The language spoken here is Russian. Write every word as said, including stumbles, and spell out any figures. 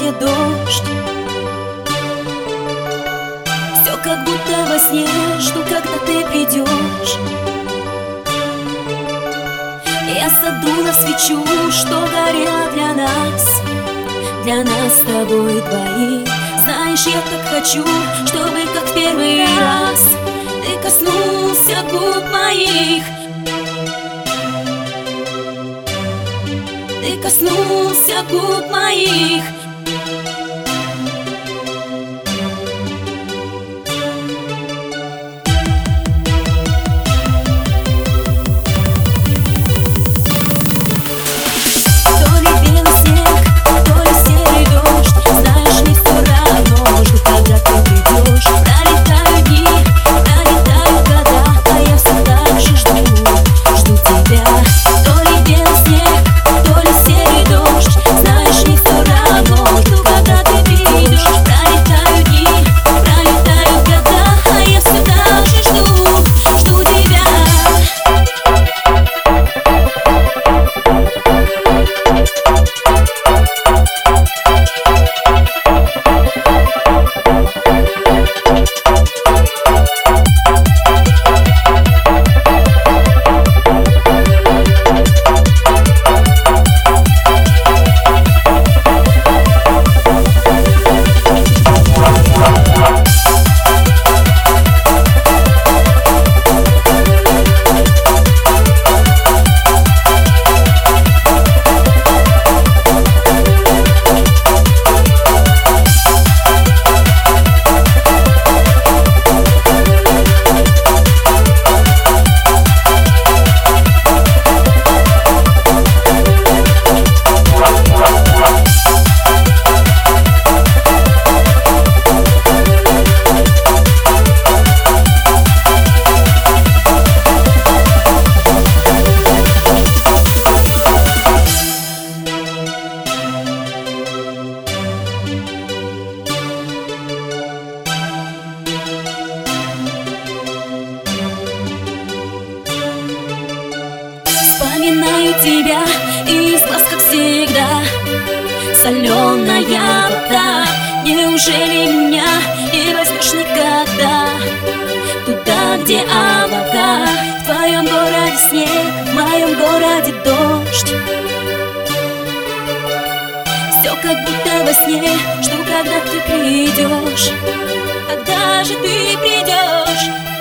городе дождь. Все как будто во сне, жду, когда ты придешь. Я задула свечу, что горела для нас, для нас с тобой двоих. Знаешь, я так хочу, чтобы как в первый раз ты коснулся губ моих. Ты коснулся губ моих. Вспоминаю тебя, и из глаз, как всегда, соленая вода. Неужели меня не возьмешь никогда туда, где облака? В твоем городе снег, в моем городе дождь. Все как будто во сне, жду, когда ты придешь. Когда же ты придешь?